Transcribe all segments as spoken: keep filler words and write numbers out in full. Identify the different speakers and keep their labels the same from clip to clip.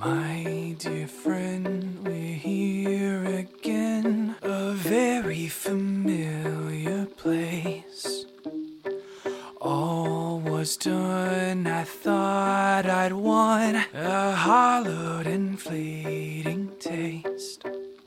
Speaker 1: My dear friend, we're here again, a very familiar place. All was done, I thought I'd won a hollowed and fleeting taste.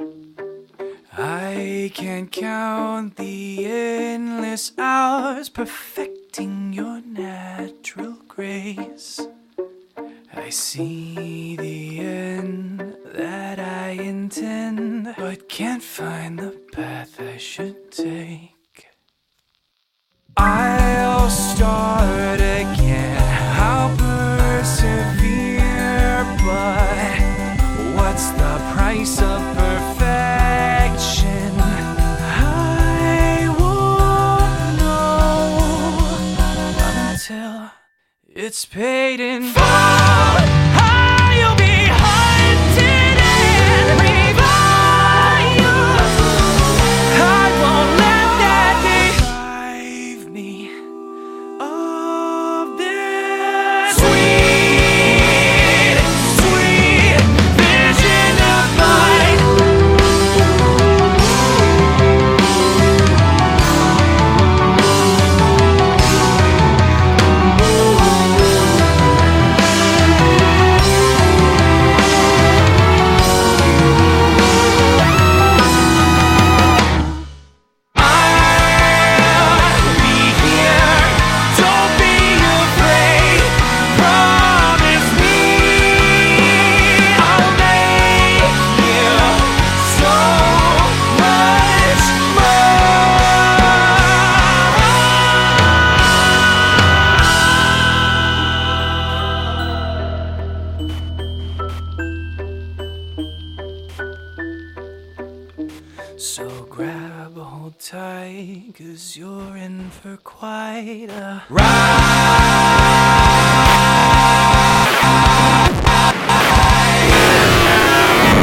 Speaker 1: I can't count the endless hours perfecting your natural grace. I see the end that I intend, but can't find the path I should take. I'll start again, I'll persevere, but what's the price of perfection? I won't know until it's paid in full. I'll be hunted and revived. I won't let that deprive me of this sweet, sweet vision of mine. So grab a hold tight, 'cause you're in for quite a ride.